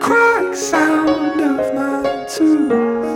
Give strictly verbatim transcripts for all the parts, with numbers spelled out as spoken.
crack sound of my tooth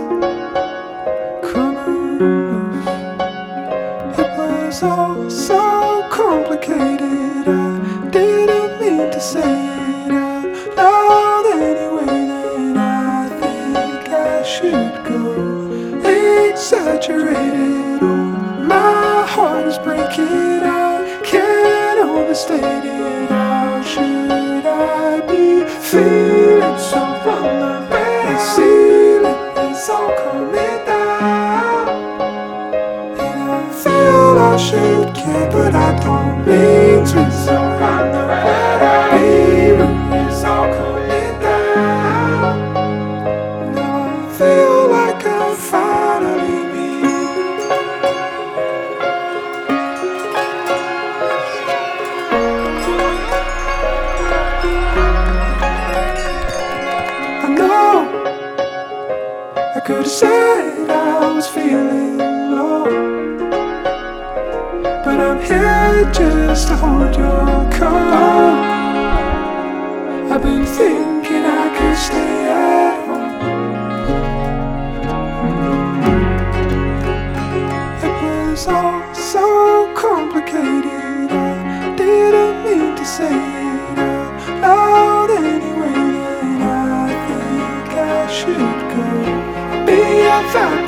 coming loose. It was all so complicated, I didn't mean to say it out loud anyway. Then I think I should go exaggerated. Oh, my heart is breaking, I can't overstate it. How should I be feeling so vulnerable? The ceiling is all coming down, and I feel I should care, but I don't mean to. So I'm the ceiling is all coming down. Now I feel like I'm finally me. I know I could have said I was feeling low, but I'm here just to hold your coat. I've been thinking I could stay at home. It was all so complicated, I didn't mean to say it out loud anyway. Then I think I should go be a fan.